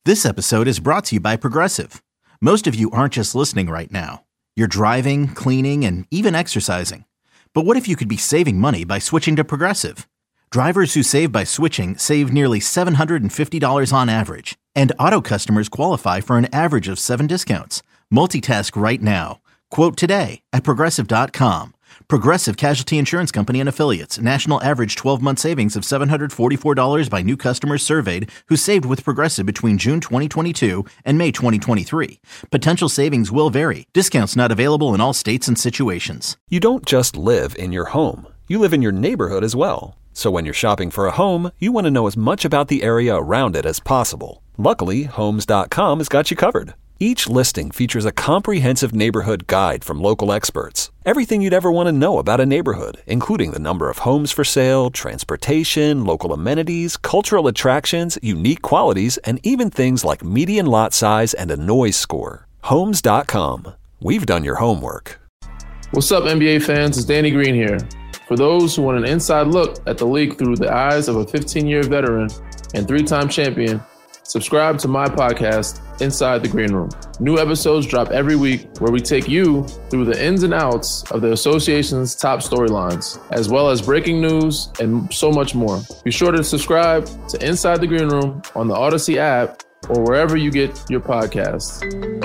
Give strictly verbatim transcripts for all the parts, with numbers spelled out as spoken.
This episode is brought to you by Progressive. Most of you aren't just listening right now. You're driving, cleaning, and even exercising. But what if you could be saving money by switching to Progressive? Drivers who save by switching save nearly seven hundred fifty dollars on average. And auto customers qualify for an average of seven discounts. Multitask right now. Quote today at Progressive dot com. Progressive Casualty Insurance Company and Affiliates. National average twelve-month savings of seven hundred forty-four dollars by new customers surveyed who saved with Progressive between June twenty twenty-two and May twenty twenty-three. Potential savings will vary. Discounts not available in all states and situations. You don't just live in your home. You live in your neighborhood as well. So when you're shopping for a home, you want to know as much about the area around it as possible. Luckily, Homes dot com has got you covered. Each listing features a comprehensive neighborhood guide from local experts. Everything you'd ever want to know about a neighborhood, including the number of homes for sale, transportation, local amenities, cultural attractions, unique qualities, and even things like median lot size and a noise score. Homes dot com. We've done your homework. What's up, N B A fans? It's Danny Green here. For those who want an inside look at the league through the eyes of a fifteen-year veteran and three-time champion, subscribe to my podcast, Inside the Green Room. New episodes drop every week where we take you through the ins and outs of the association's top storylines, as well as breaking news and so much more. Be sure to subscribe to Inside the Green Room on the Odyssey app or wherever you get your podcasts.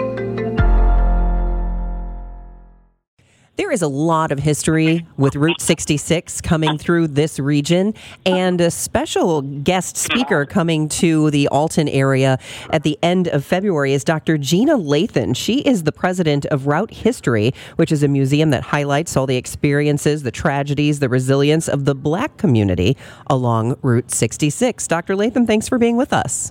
There is a lot of history with Route sixty-six coming through this region, and a special guest speaker coming to the Alton area at the end of February is Doctor Gina Lathan. She is the president of Route History, which is a museum that highlights all the experiences, the tragedies, the resilience of the Black community along Route sixty-six. Doctor Lathan, thanks for being with us.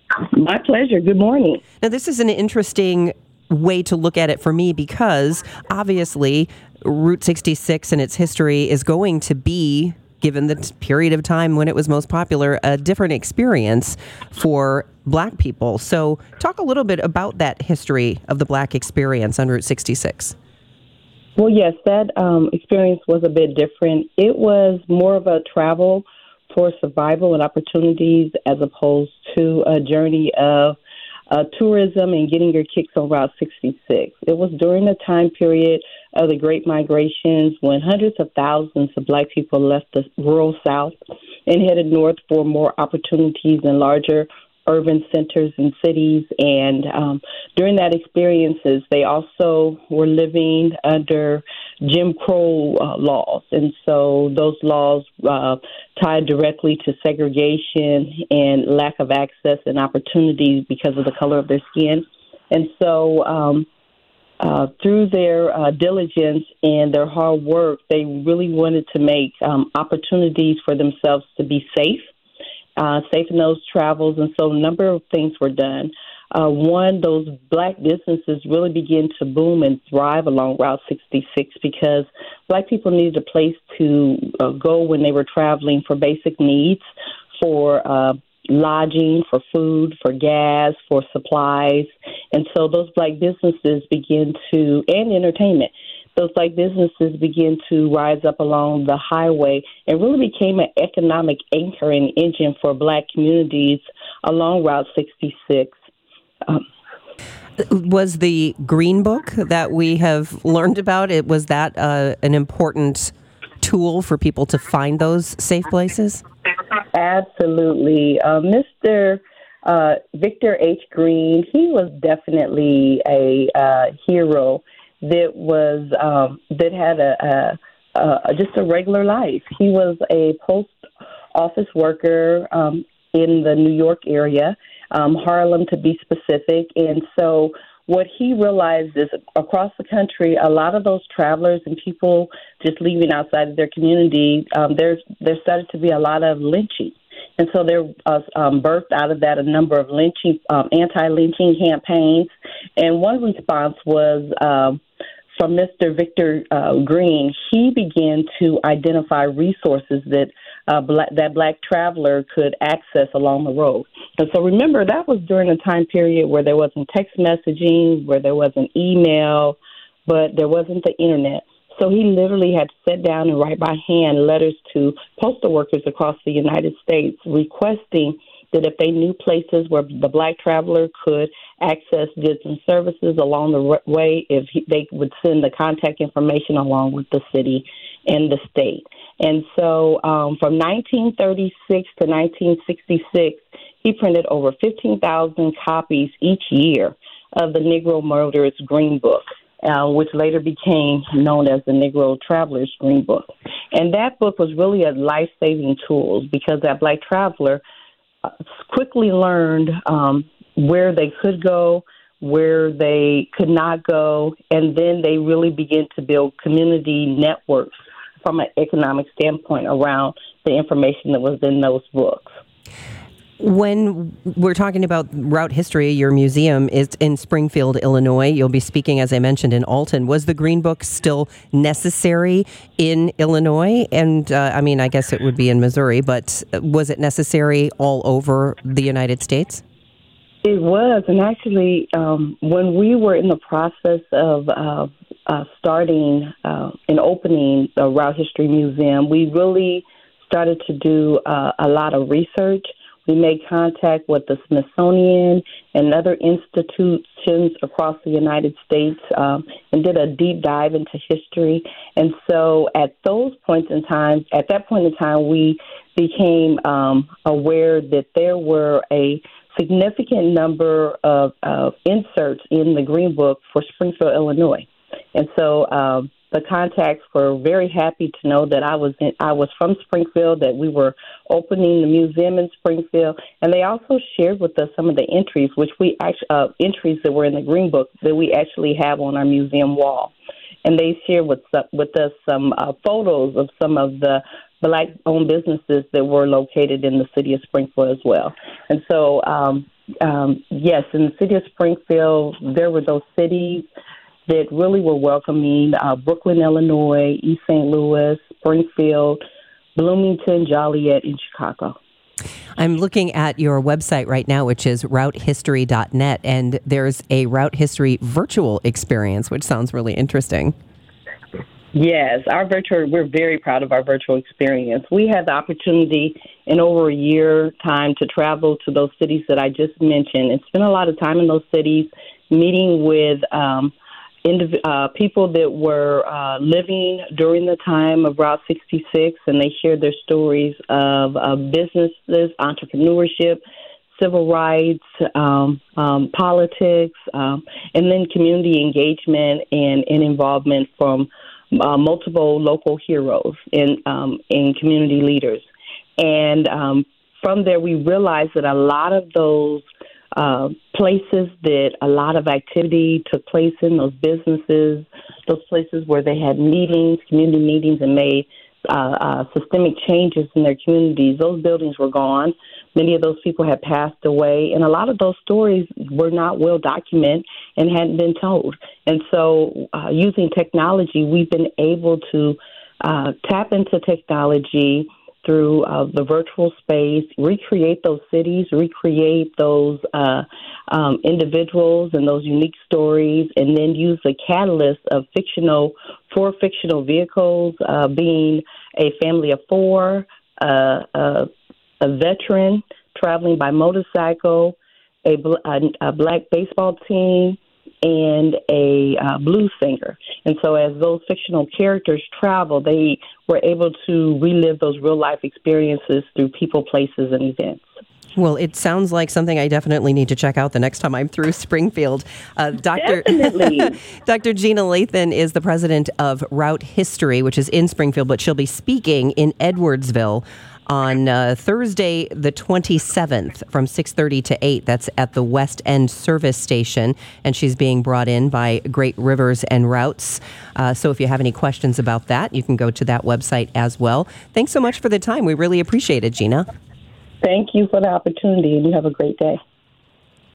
My pleasure. Good morning. Now, this is an interesting way to look at it for me because obviously Route sixty-six and its history is going to be, given the t- period of time when it was most popular, a different experience for Black people. So talk a little bit about that history of the Black experience on Route sixty-six. Well, yes, that um, experience was a bit different. It was more of a travel for survival and opportunities as opposed to a journey of Uh, tourism and getting your kicks on Route sixty-six. It was during the time period of the Great Migrations when hundreds of thousands of Black people left the rural South and headed north for more opportunities in larger urban centers and cities. And um, during that experiences, they also were living under Jim Crow uh, laws. And so those laws uh, tied directly to segregation and lack of access and opportunities because of the color of their skin. And so um, uh, through their uh, diligence and their hard work, they really wanted to make um, opportunities for themselves to be safe. Uh, safe in those travels, and so a number of things were done. Uh, one, those Black businesses really began to boom and thrive along Route sixty-six because Black people needed a place to uh, go when they were traveling for basic needs, for uh, lodging, for food, for gas, for supplies. And so those Black businesses began to, and entertainment, those Black businesses began to rise up along the highway and really became an economic anchor and engine for Black communities along Route sixty-six. Um, was the Green Book that we have learned about, it was that uh, an important tool for people to find those safe places? Absolutely. Uh, Mister Uh, Victor H. Green, he was definitely a uh, hero that was um, that had a, a, a just a regular life. He was a post office worker um, in the New York area, um, Harlem to be specific. And so what he realized is across the country, a lot of those travelers and people just leaving outside of their community, um, there's there started to be a lot of lynching. And so there was um, birthed out of that a number of lynching, um, anti-lynching campaigns. And one response was um, from Mister Victor uh, Green. He began to identify resources that uh, black, that Black traveler could access along the road. And so remember, that was during a time period where there wasn't text messaging, where there wasn't email, but there wasn't the internet. So he literally had to sit down and write by hand letters to postal workers across the United States requesting that if they knew places where the Black traveler could access goods and services along the way, if he, they would send the contact information along with the city and the state. And so um, from nineteen thirty-six to nineteen sixty-six, he printed over fifteen thousand copies each year of the Negro Motorist Green Book, uh, which later became known as the Negro Traveler's Green Book. And that book was really a life-saving tool because that Black traveler uh, quickly learned um, where they could go, where they could not go, and then they really began to build community networks from an economic standpoint around the information that was in those books. When we're talking about route history, your museum is in Springfield, Illinois. You'll be speaking, as I mentioned, in Alton. Was the Green Book still necessary in Illinois? And, uh, I mean, I guess it would be in Missouri, but was it necessary all over the United States? It was. And actually, um, when we were in the process of uh, uh, starting uh, and opening the Route History Museum, we really started to do uh, a lot of research. We made contact with the Smithsonian and other institutions across the United States um, and did a deep dive into history. And so at those points in time, at that point in time, we became um, aware that there were a significant number of uh, inserts in the Green Book for Springfield, Illinois. And so um, the contacts were very happy to know that I was in, I was from Springfield, that we were opening the museum in Springfield, and they also shared with us some of the entries, which we actually uh, entries that were in the Green Book that we actually have on our museum wall, and they shared with with us some uh, photos of some of the Black-owned businesses that were located in the city of Springfield as well. And so, um, um, yes, in the city of Springfield, there were those cities that really were welcoming, uh, Brooklyn, Illinois, East Saint Louis, Springfield, Bloomington, Joliet, and Chicago. I'm looking at your website right now, which is route history dot net, and there's a Route History virtual experience, which sounds really interesting. Yes, our virtual, we're very proud of our virtual experience. We had the opportunity in over a year time to travel to those cities that I just mentioned and spend a lot of time in those cities meeting with um, indiv- uh, people that were uh, living during the time of Route sixty-six, and they shared their stories of uh, businesses, entrepreneurship, civil rights, um, um, politics, um, and then community engagement and, and involvement from Uh, multiple local heroes and, um, and community leaders. And um, from there, we realized that a lot of those uh, places that a lot of activity took place in, those businesses, those places where they had meetings, community meetings, and made uh, uh, systemic changes in their communities, those buildings were gone. Many of those people had passed away, and a lot of those stories were not well documented and hadn't been told. And so uh, using technology, we've been able to uh, tap into technology through uh, the virtual space, recreate those cities, recreate those uh, um, individuals and those unique stories, and then use the catalyst of fictional, four fictional vehicles, uh, being a family of four, uh, uh, a veteran traveling by motorcycle, a, a, a black baseball team, and a uh, blues singer. And so as those fictional characters travel, they were able to relive those real-life experiences through people, places, and events. Well, it sounds like something I definitely need to check out the next time I'm through Springfield. Uh, Doctor Definitely. Doctor Gina Lathan is the president of Route History, which is in Springfield, but she'll be speaking in Edwardsville on uh, Thursday, the twenty-seventh, from six thirty to eight. That's at the West End Service Station, and she's being brought in by Great Rivers and Routes. Uh, so if you have any questions about that, you can go to that website as well. Thanks so much for the time. We really appreciate it, Gina. Thank you for the opportunity, and you have a great day.